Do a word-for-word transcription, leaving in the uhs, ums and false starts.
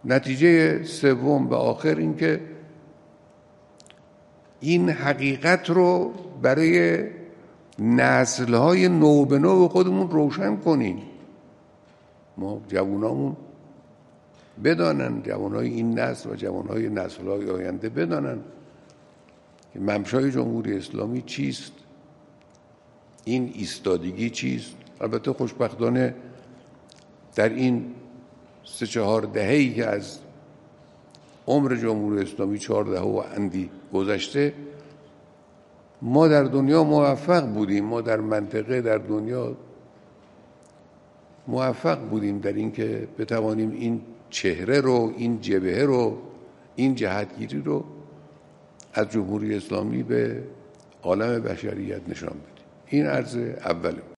نتیجه سوم و آخر این که این حقیقت رو برای نسل‌های نو به نو خودمون روشن کنیم. ما جوانامون بدانن، جوانای این نسل و جوانای نسل‌های آینده بدانن که ممشای جمهوری اسلامی چیست، این ایستادگی چیست. البته خوشبختانه در این سه چهار دهه‌ای که از عمر جمهوری اسلامی چهار دهه و اندی گذشته ما در دنیا موفق بودیم، ما در منطقه در دنیا موفق بودیم در این که بتوانیم این چهره رو، این جبهه رو، این جهتگیری رو از جمهوری اسلامی به عالم بشریت نشان بدیم. این عرض اوله.